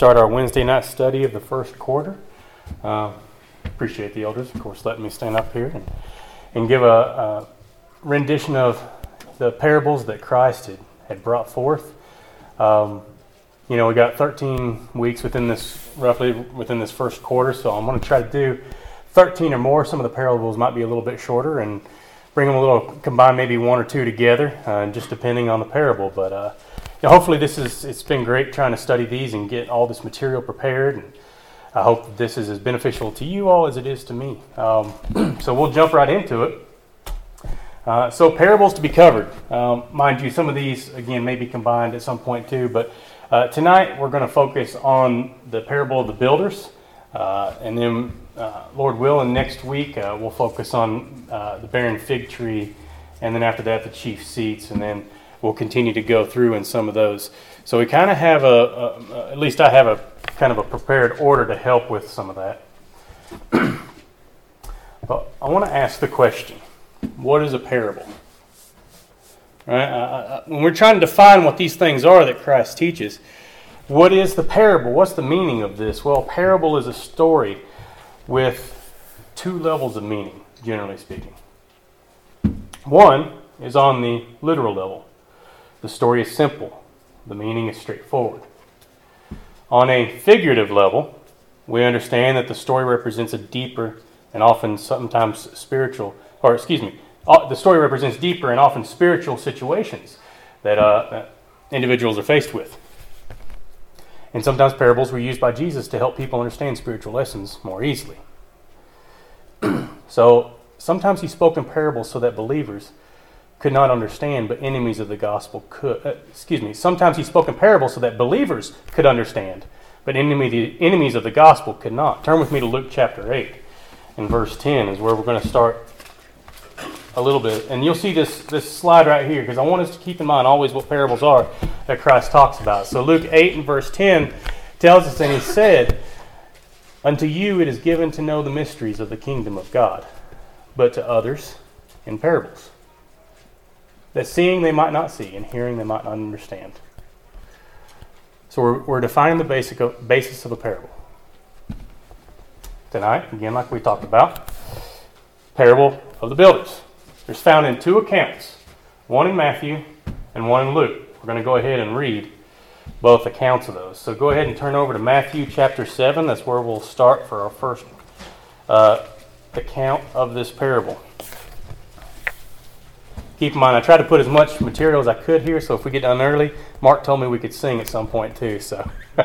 start our Wednesday night study of the first quarter. Appreciate the elders, of course, letting me stand up here and give a rendition of the parables that Christ had brought forth. We got 13 weeks roughly within this first quarter, so I'm going to try to do 13 or more. Some of the parables might be a little bit shorter and bring them combine maybe one or two together, just depending on the parable. But hopefully it's been great trying to study these and get all this material prepared. And I hope that this is as beneficial to you all as it is to me. So we'll jump right into it. So parables to be covered. Mind you, some of these, again, may be combined at some point too. But tonight we're going to focus on the parable of the builders. And then, Lord willing, next week we'll focus on the barren fig tree. And then after that, the chief seats. And then we'll continue to go through in some of those. So we kind of have at least I have a kind of a prepared order to help with some of that. But I want to ask the question, what is a parable? Right? When we're trying to define what these things are that Christ teaches, what is the parable? What's the meaning of this? Well, a parable is a story with two levels of meaning, generally speaking. One is on the literal level. The story is simple. The meaning is straightforward. On a figurative level, we understand that the story represents a deeper and often sometimes spiritual, the story represents deeper and often spiritual situations that individuals are faced with. And sometimes parables were used by Jesus to help people understand spiritual lessons more easily. So sometimes he spoke in parables so that believers could not understand, but enemies of the gospel could. Sometimes he spoke in parables so that believers could understand, but enemies of the gospel could not. Turn with me to Luke chapter 8 and verse 10 is where we're going to start a little bit. And you'll see this slide right here, because I want us to keep in mind always what parables are that Christ talks about. So Luke 8 and verse 10 tells us, and he said, "Unto you it is given to know the mysteries of the kingdom of God, but to others in parables, that seeing they might not see, and hearing they might not understand." So we're defining the basis of a parable. Tonight, again, like we talked about, parable of the builders. There's found in two accounts, one in Matthew and one in Luke. We're going to go ahead and read both accounts of those. So go ahead and turn over to Matthew chapter 7. That's where we'll start for our first account of this parable. Keep in mind, I tried to put as much material as I could here, so if we get done early, Mark told me we could sing at some point too. So,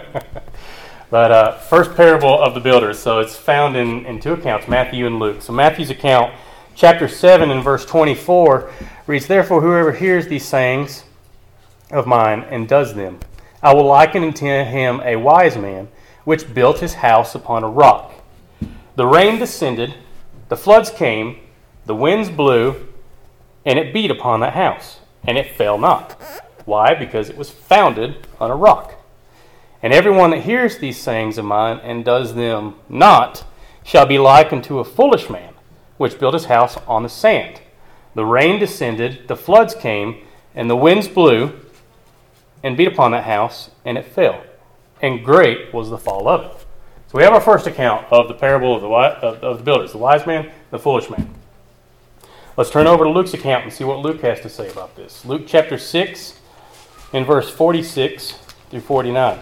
But first parable of the builders. So it's found in two accounts, Matthew and Luke. So Matthew's account, chapter 7 and verse 24, reads, "Therefore whoever hears these sayings of mine and does them, I will liken unto him a wise man, which built his house upon a rock. The rain descended, the floods came, the winds blew, and it beat upon that house, and it fell not." Why? Because it was founded on a rock. "And everyone that hears these sayings of mine and does them not shall be like unto a foolish man, which built his house on the sand. The rain descended, the floods came, and the winds blew, and beat upon that house, and it fell. And great was the fall of it." So we have our first account of the parable of the builders, the wise man, the foolish man. Let's turn over to Luke's account and see what Luke has to say about this. Luke chapter 6 and verse 46 through 49.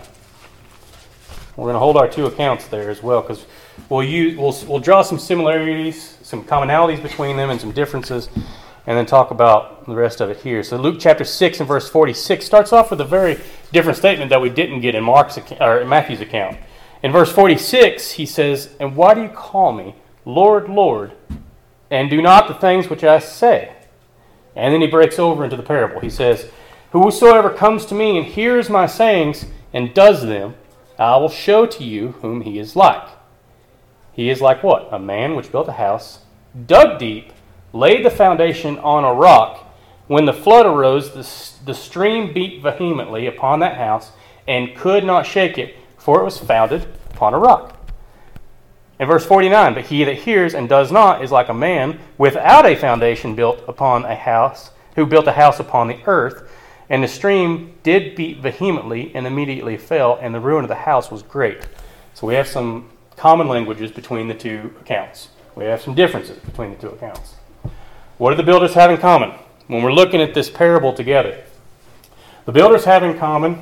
We're going to hold our two accounts there as well, because we'll draw some similarities, some commonalities between them, and some differences, and then talk about the rest of it here. So Luke chapter 6 and verse 46 starts off with a very different statement that we didn't get in Matthew's account. In verse 46, he says, "And why do you call me Lord, Lord, and do not the things which I say?" And then he breaks over into the parable. He says, "Whosoever comes to me and hears my sayings and does them, I will show to you whom he is like. He is like what? A man which built a house, dug deep, laid the foundation on a rock. When the flood arose, the stream beat vehemently upon that house and could not shake it, for it was founded upon a rock." In verse 49, "But he that hears and does not is like a man without a foundation built upon a house, who built a house upon the earth, And the stream did beat vehemently and immediately fell, and the ruin of the house was great. So we have some common languages between the two accounts. We have some differences between the two accounts. What do the builders have in common when we're looking at this parable together? The builders have in common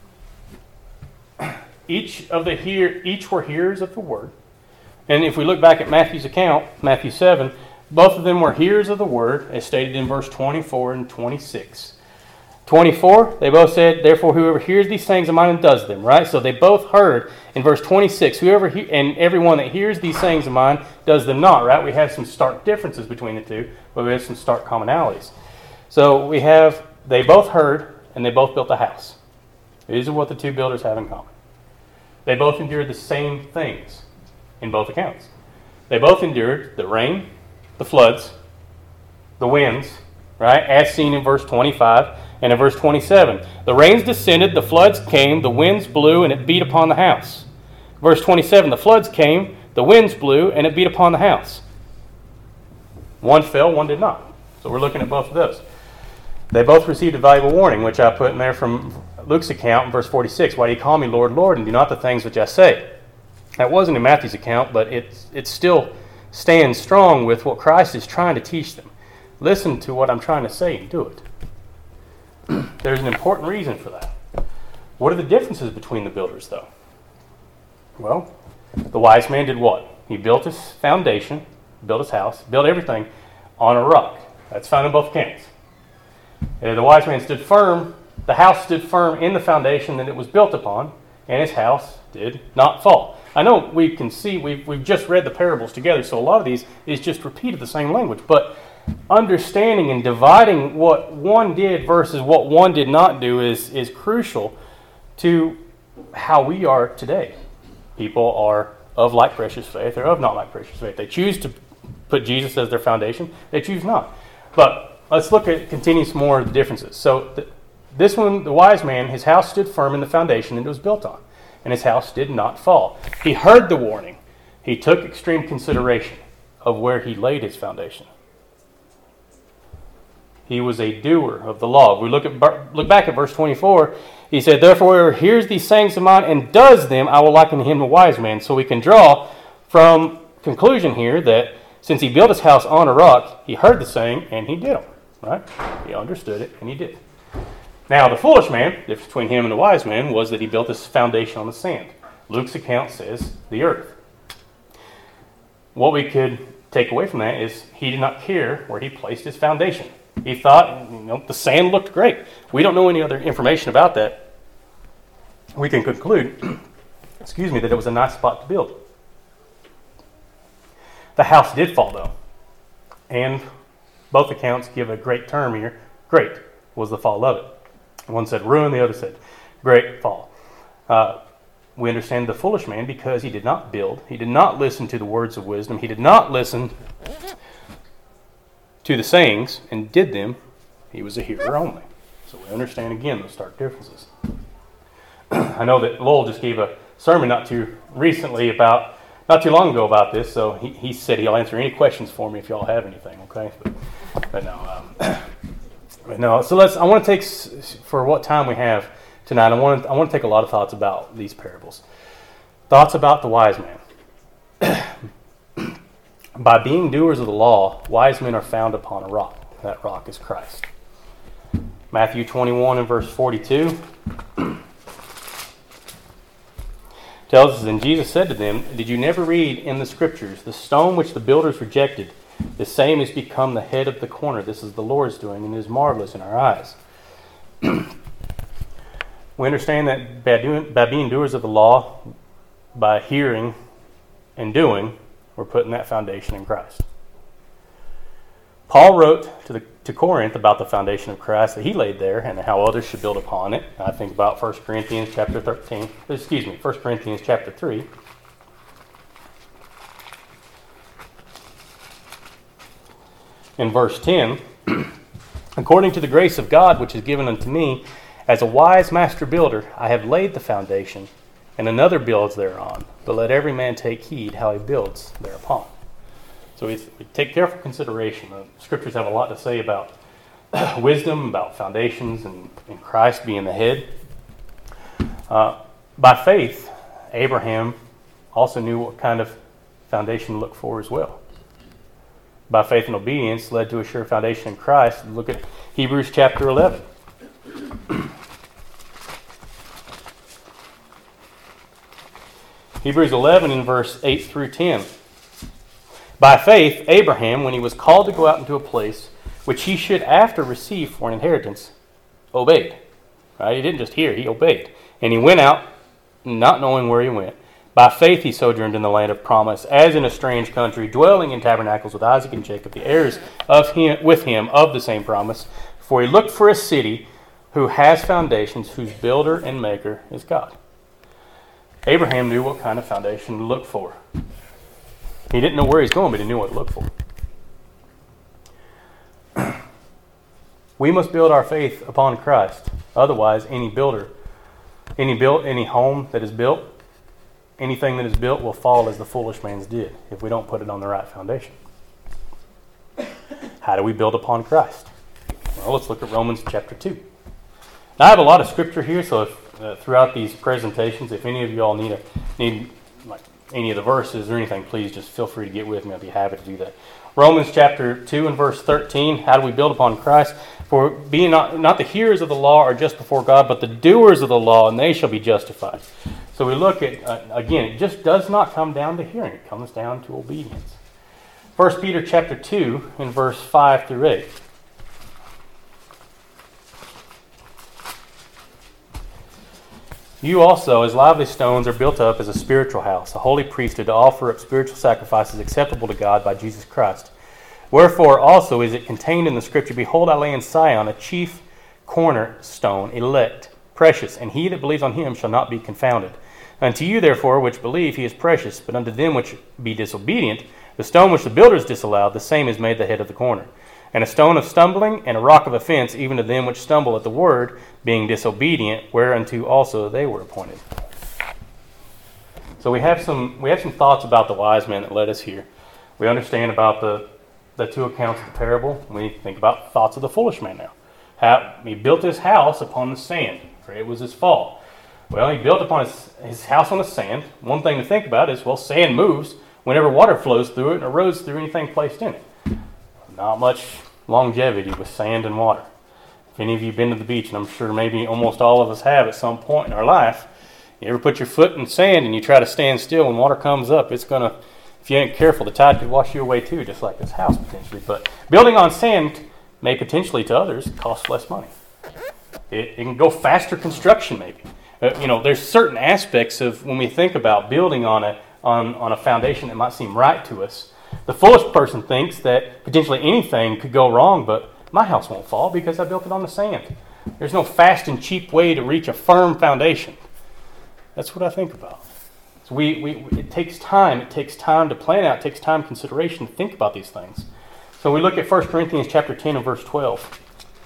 each were hearers of the word. And if we look back at Matthew's account, Matthew 7, both of them were hearers of the word, as stated in verse 24 and 26. 24, they both said, therefore whoever hears these things of mine and does them, right? So they both heard in verse 26, and everyone that hears these sayings of mine does them not, right? We have some stark differences between the two, but we have some stark commonalities. So they both heard and they both built a house. These are what the two builders have in common. They both endured the same things in both accounts. They both endured the rain, the floods, the winds, right? As seen in verse 25 and in verse 27. The rains descended, the floods came, the winds blew, and it beat upon the house. Verse 27, the floods came, the winds blew, and it beat upon the house. One fell, one did not. So we're looking at both of those. They both received a valuable warning, which I put in there from Luke's account in verse 46. Why do you call me Lord, Lord, and do not the things which I say? That wasn't in Matthew's account, but it still stands strong with what Christ is trying to teach them. Listen to what I'm trying to say and do it. There's an important reason for that. What are the differences between the builders, though? Well, the wise man did what? He built his foundation, built his house, built everything on a rock. That's found in both accounts. And the wise man stood firm. The house stood firm in the foundation that it was built upon, and his house did not fall. I know we can see, we've just read the parables together, so a lot of these is just repeated the same language, but understanding and dividing what one did versus what one did not do is crucial to how we are today. People are of like precious faith or of not like precious faith. They choose to put Jesus as their foundation. They choose not. But let's continue some more of the differences. So this one, the wise man, his house stood firm in the foundation that it was built on, and his house did not fall. He heard the warning. He took extreme consideration of where he laid his foundation. He was a doer of the law. We look back at verse 24. He said, therefore, whoever hears these sayings of mine and does them, I will liken him to a wise man. So we can draw from conclusion here that since he built his house on a rock, he heard the saying and he did them. Right? He understood it and he did. Now, the foolish man, the difference between him and the wise man, was that he built his foundation on the sand. Luke's account says the earth. What we could take away from that is he did not care where he placed his foundation. He thought, the sand looked great. We don't know any other information about that. We can conclude, that it was a nice spot to build. The house did fall, though. And both accounts give a great term here. Great was the fall of it. One said ruin, the other said great fall. We understand the foolish man because he did not build. He did not listen to the words of wisdom. He did not listen to the sayings and did them. He was a hearer only. So we understand again those stark differences. I know that Lowell just gave a sermon not too long ago about this, so he said he'll answer any questions for me if y'all have anything, okay? But no. So I want to take, for what time we have tonight, I want to take a lot of thoughts about these parables. Thoughts about the wise man. By being doers of the law, wise men are found upon a rock. That rock is Christ. Matthew 21 and verse 42 tells us, and Jesus said to them, did you never read in the scriptures, the stone which the builders rejected, the same has become the head of the corner. This is the Lord's doing, and it is marvelous in our eyes. We understand that by being doers of the law, by hearing and doing, we're putting that foundation in Christ. Paul wrote to Corinth about the foundation of Christ that he laid there and how others should build upon it. I think about 1 Corinthians chapter 3. In verse 10, according to the grace of God which is given unto me, as a wise master builder, I have laid the foundation, and another builds thereon. But let every man take heed how he builds thereupon. So we take careful consideration. The scriptures have a lot to say about wisdom about foundations and Christ being the head. By faith, Abraham also knew what kind of foundation to look for as well. By faith and obedience led to a sure foundation in Christ. Look at Hebrews chapter 11. Hebrews 11 in verse 8 through 10. By faith, Abraham, when he was called to go out into a place which he should after receive for an inheritance, obeyed. Right? He didn't just hear, he obeyed. And he went out, not knowing where he went. By faith he sojourned in the land of promise, as in a strange country, dwelling in tabernacles with Isaac and Jacob, the heirs with him of the same promise. For he looked for a city who has foundations, whose builder and maker is God. Abraham knew what kind of foundation to look for. He didn't know where he's going, but he knew what to look for. We must build our faith upon Christ. Otherwise, any home that is built, anything that is built will fall as the foolish man's did if we don't put it on the right foundation. How do we build upon Christ? Well, let's look at Romans chapter 2. Now, I have a lot of scripture here, so if, throughout these presentations, if any of you all need like any of the verses or anything, please just feel free to get with me. I'll be happy to do that. Romans chapter 2 and verse 13, how do we build upon Christ? For being not the hearers of the law are just before God, but the doers of the law, and they shall be justified. So we look at, again, it just does not come down to hearing. It comes down to obedience. 1 Peter chapter 2 and verse 5 through 8. You also, as lively stones, are built up as a spiritual house, a holy priesthood, to offer up spiritual sacrifices acceptable to God by Jesus Christ. Wherefore also is it contained in the Scripture, Behold, I lay in Sion a chief cornerstone, elect, precious, and he that believes on him shall not be confounded. Unto you, therefore, which believe, he is precious, but unto them which be disobedient, the stone which the builders disallowed, the same is made the head of the corner. And a stone of stumbling, and a rock of offense, even to them which stumble at the word, being disobedient, whereunto also they were appointed. So we have some thoughts about the wise men that led us here. We understand about the two accounts of the parable. We think about thoughts of the foolish man now. He built his house upon the sand, for it was his fault. Well, he built upon his house on the sand. One thing to think about is, well, sand moves whenever water flows through it and erodes through anything placed in it. Not much longevity with sand and water. If any of you have been to the beach, and I'm sure maybe almost all of us have at some point in our life, you ever put your foot in sand and you try to stand still when water comes up, it's going to, if you ain't careful, the tide could wash you away too, just like this house potentially. But building on sand may potentially to others cost less money. It can go faster construction maybe. There's certain aspects of when we think about building on a foundation that might seem right to us. The foolish person thinks that potentially anything could go wrong, but my house won't fall because I built it on the sand. There's no fast and cheap way to reach a firm foundation. That's what I think about. So it takes time. It takes time to plan out. It takes time, consideration to think about these things. So we look at 1 Corinthians chapter 10 and verse 12.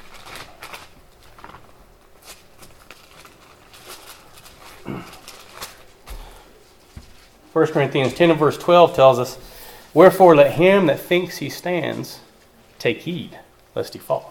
First Corinthians 10 and verse 12 tells us, Wherefore let him that thinks he stands take heed, lest he fall.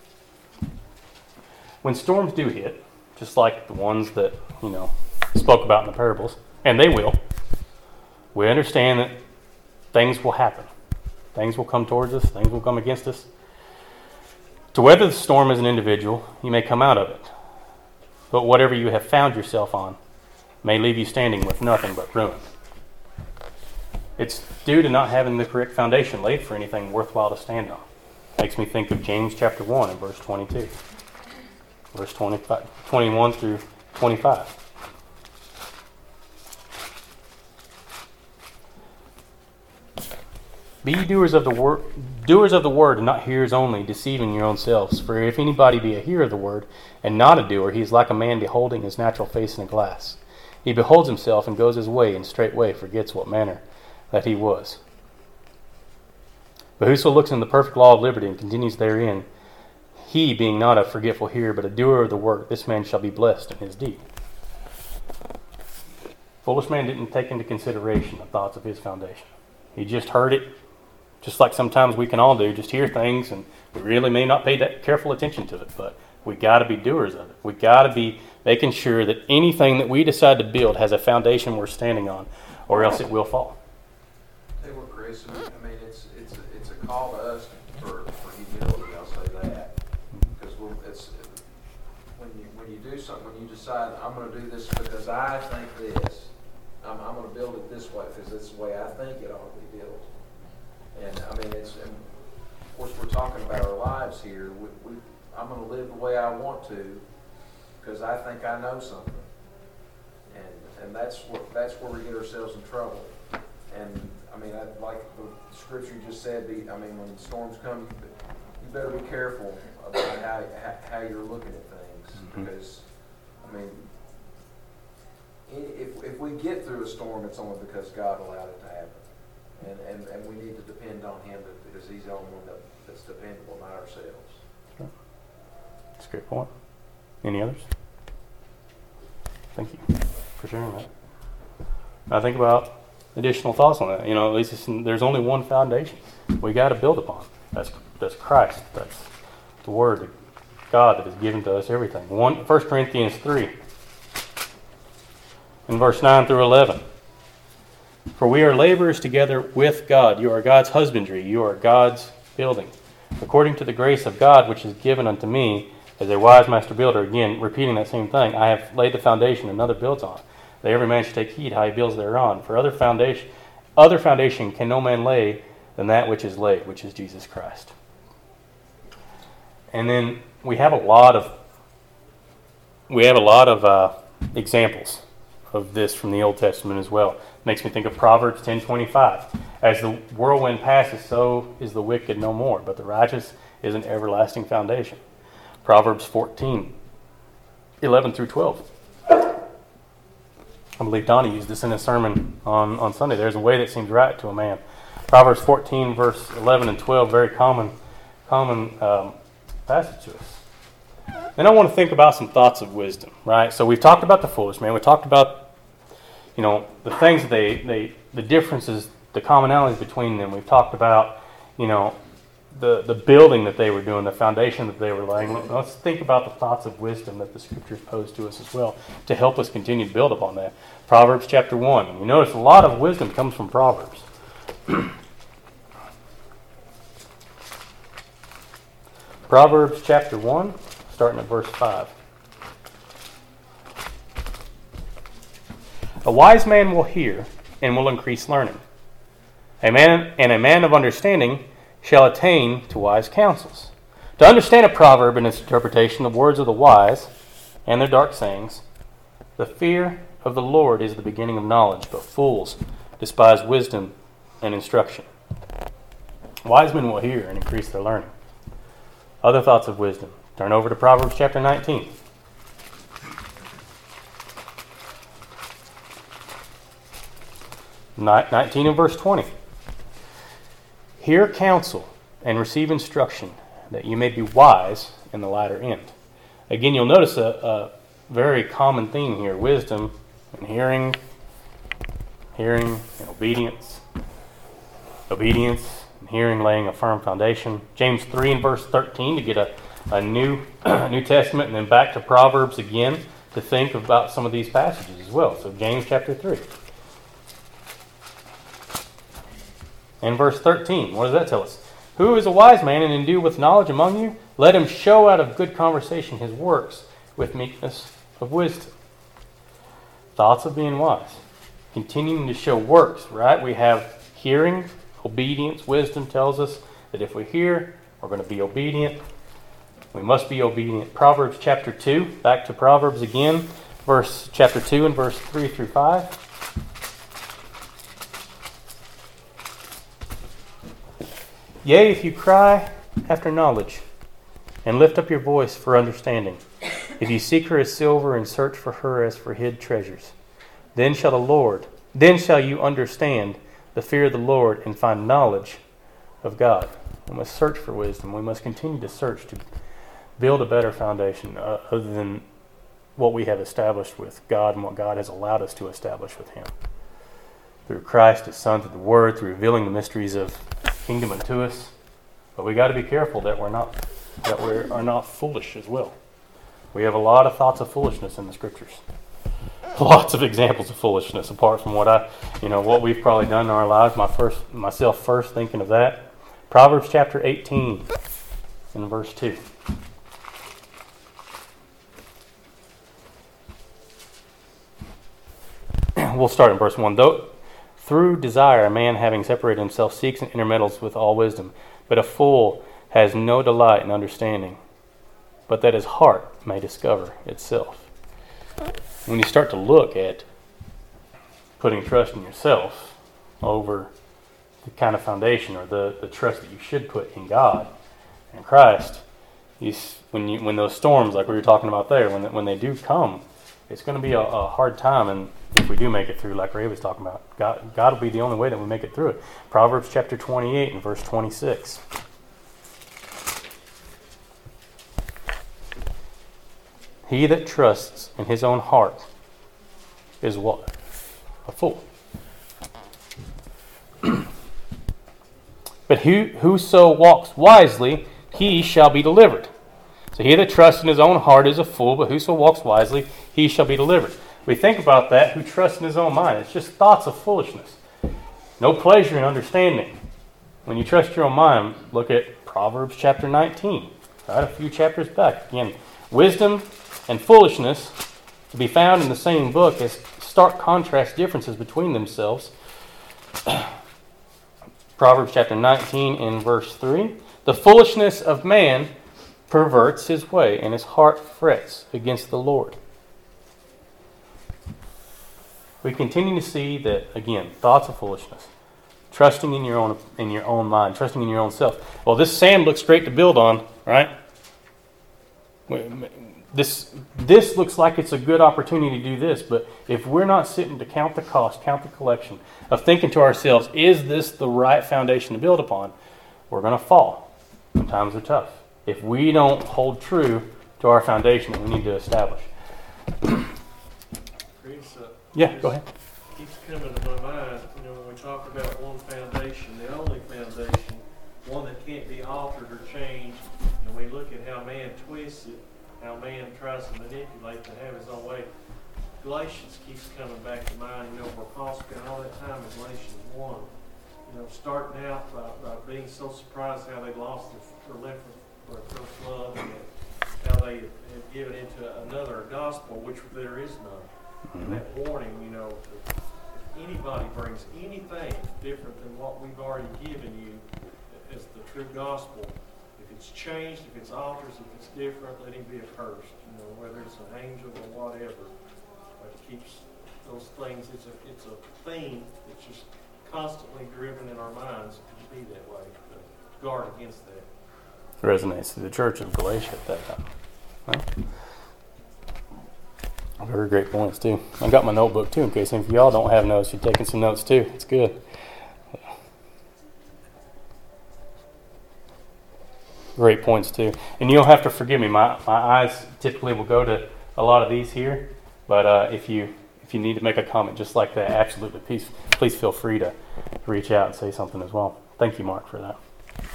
When storms do hit, just like the ones that, spoke about in the parables, and they will, we understand that things will happen. Things will come towards us. Things will come against us. To weather the storm as an individual, you may come out of it. But whatever you have found yourself on may leave you standing with nothing but ruin. It's due to not having the correct foundation laid for anything worthwhile to stand on. Makes me think of James chapter 1 and verse 22. Verse 21 through 25. Be ye doers of the word, and not hearers only, deceiving your own selves. For if anybody be a hearer of the word, and not a doer, he is like a man beholding his natural face in a glass. He beholds himself, and goes his way, and straightway forgets what manner that he was. But whoso looks in the perfect law of liberty, and continues therein, he being not a forgetful hearer, but a doer of the work, this man shall be blessed in his deed. Foolish man didn't take into consideration the thoughts of his foundation. He just heard it, Just like sometimes we can all do, just hear things and we really may not pay that careful attention to it, but we got to be doers of it. We got to be making sure that anything that we decide to build has a foundation we're standing on, or else it will fall. Hey, well, Chris, I mean, it's a call to us for humility. I'll say that, because it's when you do something, when you decide I'm going to do this because I think this, I'm going to build it this way because it's the way I think it ought to be built. And I mean, and of course, we're talking about our lives here. I'm going to live the way I want to because I think I know something, and that's where we get ourselves in trouble. And I mean, like the scripture just said, I mean, when the storms come, you better be careful about how you're looking at things, because I mean, if we get through a storm, it's only because God allowed it to happen, and we need to depend on Him because He's the only one that's dependable, not ourselves. Sure. That's a great point. Any others? Thank you for sharing that. I think about additional thoughts on that. You know, at least there's only one foundation we got to build upon. That's Christ. That's the Word of God that has given to us everything. 1 Corinthians 3, in verse 9 through 11. For we are laborers together with God. You are God's husbandry. You are God's building. According to the grace of God which is given unto me, as a wise master builder, again, repeating that same thing, I have laid the foundation, another builds on. That every man should take heed how he builds thereon. For other foundation can no man lay than that which is laid, which is Jesus Christ. And then we have a lot of examples of this from the Old Testament as well. Makes me think of Proverbs 10:25. As the whirlwind passes, so is the wicked no more, but the righteous is an everlasting foundation. Proverbs 14:11 through 12. I believe Donnie used this in his sermon on Sunday. There's a way that seems right to a man. Proverbs 14, verse 11 and 12, very common passage to us. Then I want to think about some thoughts of wisdom, right? So we've talked about the foolish man. We talked about, the things that the differences, the commonalities between them. We've talked about, the building that they were doing, the foundation that they were laying. Let's think about the thoughts of wisdom that the Scriptures pose to us as well to help us continue to build upon that. Proverbs chapter 1. You notice a lot of wisdom comes from Proverbs. Proverbs chapter 1, starting at verse 5. A wise man will hear and will increase learning. A man of understanding shall attain to wise counsels. To understand a proverb and its interpretation, the words of the wise and their dark sayings, the fear of the Lord is the beginning of knowledge, but fools despise wisdom and instruction. Wise men will hear and increase their learning. Other thoughts of wisdom. Turn over to Proverbs chapter 19. Ni- 19 and verse 20. Hear counsel and receive instruction, that you may be wise in the latter end. Again, you'll notice a very common theme here. Wisdom and hearing and obedience. Obedience and hearing laying a firm foundation. James 3 and verse 13 to get a New Testament, and then back to Proverbs again to think about some of these passages as well. So James chapter 3. And verse 13, what does that tell us? Who is a wise man and endued with knowledge among you? Let him show out of good conversation his works with meekness of wisdom. Thoughts of being wise. Continuing to show works, right? We have hearing, obedience. Wisdom tells us that if we hear, we're going to be obedient. We must be obedient. Proverbs chapter 2, back to Proverbs again, chapter 2 and verse 3 through 5. Yea, if you cry after knowledge, and lift up your voice for understanding, if you seek her as silver and search for her as for hid treasures, then shall you understand the fear of the Lord and find knowledge of God. We must search for wisdom. We must continue to search to build a better foundation other than what we have established with God and what God has allowed us to establish with Him. Through Christ, His Son, through the Word, through revealing the mysteries of kingdom unto us. But we got to be careful that we are not foolish as well. We have a lot of thoughts of foolishness in the scriptures. Lots of examples of foolishness, apart from what we've probably done in our lives. Myself first thinking of that. Proverbs chapter 18 and verse 2. We'll start in verse 1. Though through desire a man having separated himself seeks and intermeddles with all wisdom, but a fool has no delight in understanding, but that his heart may discover itself. When you start to look at putting trust in yourself over the kind of foundation or the trust that you should put in God and Christ, when those storms, like we were talking about there, when they do come, it's going to be a hard time. And if we do make it through, like Ray was talking about, God will be the only way that we make it through it. Proverbs chapter 28 and verse 26. He that trusts in his own heart is what? A fool. But whoso walks wisely, he shall be delivered. So he that trusts in his own heart is a fool, but whoso walks wisely, he shall be delivered. We think about that, who trusts in his own mind. It's just thoughts of foolishness. No pleasure in understanding. When you trust your own mind, look at Proverbs chapter 19. Right, a few chapters back. Again, wisdom and foolishness to be found in the same book as stark contrast differences between themselves. Proverbs chapter 19 and verse 3. The foolishness of man perverts his way, and his heart frets against the Lord. We continue to see that, again, thoughts of foolishness. Trusting in your own mind, trusting in your own self. Well, this sand looks great to build on, right? This looks like it's a good opportunity to do this, but if we're not sitting to count the cost, count the collection, of thinking to ourselves, is this the right foundation to build upon? We're going to fall when times are tough. If we don't hold true to our foundation that we need to establish. Chris, Yeah, go ahead. Keeps coming to my mind, when we talk about one foundation, the only foundation, one that can't be altered or changed, and we look at how man twists it, how man tries to manipulate to have his own way. Galatians keeps coming back to mind, where Paul spent all that time in Galatians 1. Starting out by being so surprised how they lost their left for their first love, and how they had given into another gospel, which there is none. And that warning, if anybody brings anything different than what we've already given you as the true gospel, if it's changed, if it's altered, if it's different, let him be accursed. Whether it's an angel or whatever. But it keeps those things, it's a theme that's just constantly driven in our minds to be that way, to guard against that. Resonates to the church of Galatia at that time. Well, very great points too. I got my notebook too in case any of y'all don't have notes. You're taking some notes too. It's good. Great points too. And you'll have to forgive me. My eyes typically will go to a lot of these here, but if you need to make a comment just like that, absolutely, please feel free to reach out and say something as well. Thank you, Mark, for that.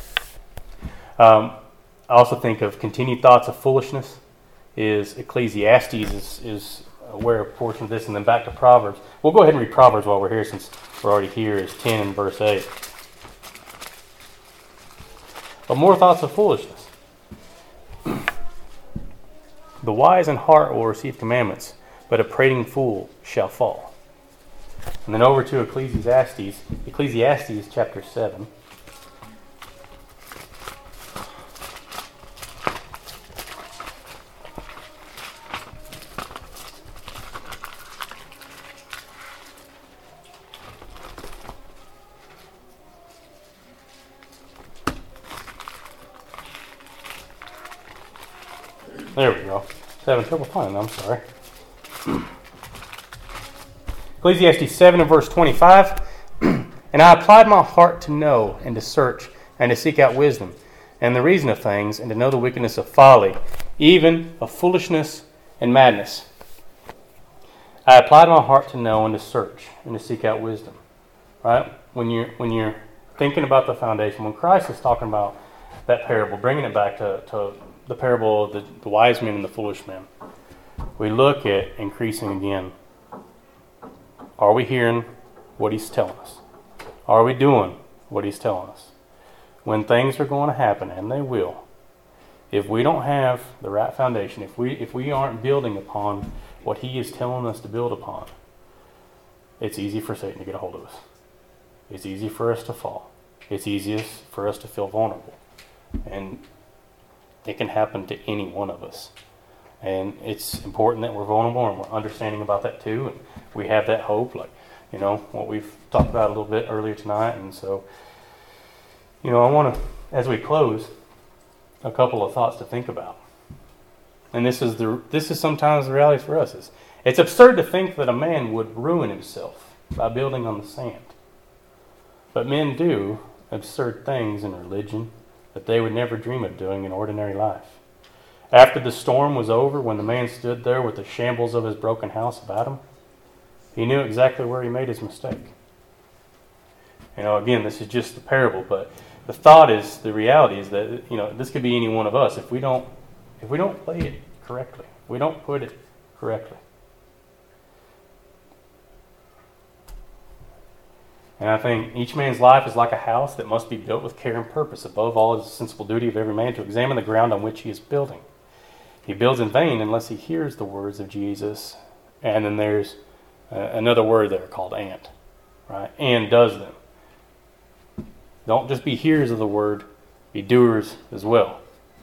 I also think of continued thoughts of foolishness is Ecclesiastes is aware of a portion of this, and then back to Proverbs. We'll go ahead and read Proverbs while we're here, since we're already here, is 10 and verse 8. But more thoughts of foolishness. The wise in heart will receive commandments, but a prating fool shall fall. And then over to Ecclesiastes chapter 7. There we go. Having trouble finding them, I'm sorry. Ecclesiastes 7 and verse 25. And I applied my heart to know and to search and to seek out wisdom and the reason of things and to know the wickedness of folly, even of foolishness and madness. I applied my heart to know and to search and to seek out wisdom. Right? When you're thinking about the foundation, when Christ is talking about that parable, bringing it back to the parable of the wise men and the foolish men, we look at increasing again. Are we hearing what he's telling us? Are we doing what he's telling us? When things are going to happen, and they will, if we don't have the right foundation, if we aren't building upon what he is telling us to build upon, it's easy for Satan to get a hold of us. It's easy for us to fall. It's easiest for us to feel vulnerable. And it can happen to any one of us. And it's important that we're vulnerable and we're understanding about that too. And we have that hope, like, what we've talked about a little bit earlier tonight. And so, I want to, as we close, a couple of thoughts to think about. And this is sometimes the reality for us. It's absurd to think that a man would ruin himself by building on the sand. But men do absurd things in religion that they would never dream of doing in ordinary life. After the storm was over, when the man stood there with the shambles of his broken house about him, he knew exactly where he made his mistake. Again, this is just the parable, but the reality is that, this could be any one of us if we don't play it correctly. We don't put it correctly. And I think each man's life is like a house that must be built with care and purpose. Above all, it is the sensible duty of every man to examine the ground on which he is building. He builds in vain unless he hears the words of Jesus. And then there's another word there called and, right? And does them. Don't just be hearers of the word, be doers as well.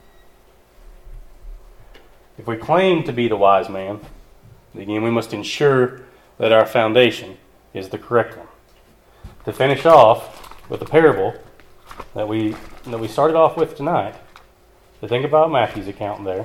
If we claim to be the wise man, again, we must ensure that our foundation is the correct one. To finish off with the parable that we started off with tonight, to think about Matthew's account there,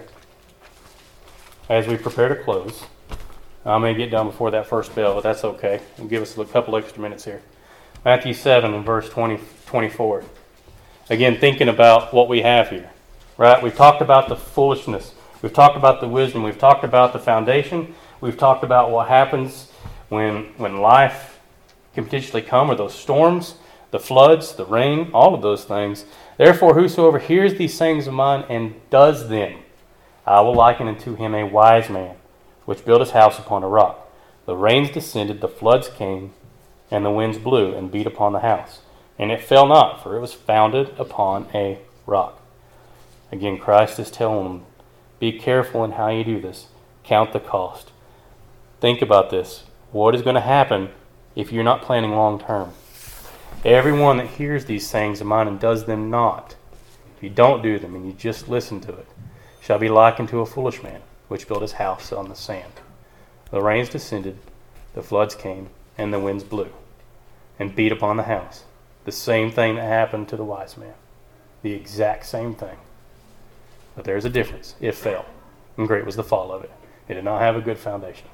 as we prepare to close. I may get done before that first bell, but that's okay. It'll give us a couple extra minutes here. Matthew 7 and verse 24. Again, thinking about what we have here. Right? We've talked about the foolishness. We've talked about the wisdom. We've talked about the foundation. We've talked about what happens when life can potentially come, or those storms, the floods, the rain, all of those things. Therefore, whosoever hears these sayings of mine and does them, I will liken unto him a wise man, which built his house upon a rock. The rains descended, the floods came, and the winds blew and beat upon the house. And it fell not, for it was founded upon a rock. Again, Christ is telling them, be careful in how you do this. Count the cost. Think about this. What is going to happen if you're not planning long term? Everyone that hears these sayings of mine and does them not, if you don't do them and you just listen to it, shall be likened to a foolish man, which built his house on the sand. The rains descended, the floods came, and the winds blew, and beat upon the house. The same thing that happened to the wise man. The exact same thing. But there's a difference. It fell, and great was the fall of it. It did not have a good foundation.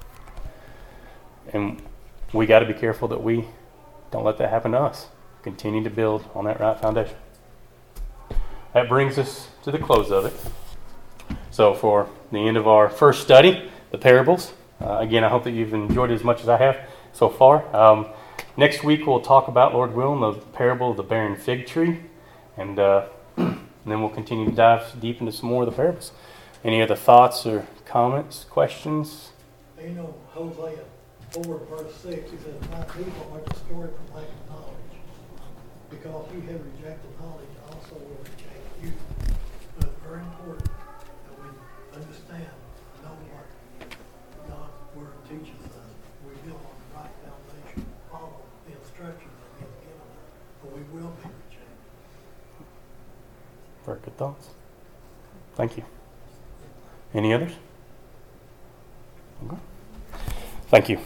And we got to be careful that we don't let that happen to us. Continue to build on that right foundation. That brings us to the close of it. So for the end of our first study, the parables, again, I hope that you've enjoyed it as much as I have so far. Next week we'll talk about, Lord willing, the parable of the barren fig tree. And then we'll continue to dive deep into some more of the parables. Any other thoughts or comments, questions? Hosea 4, verse 6, he says, my people are destroyed from lack of knowledge. Because you have rejected knowledge, I also will reject you. So it's very important that we understand, know what God's Word teaches us. We build on the right foundation, follow the instructions that He has given us, or we will be rejected. Very good thoughts. Thank you. Any others? Okay. Thank you.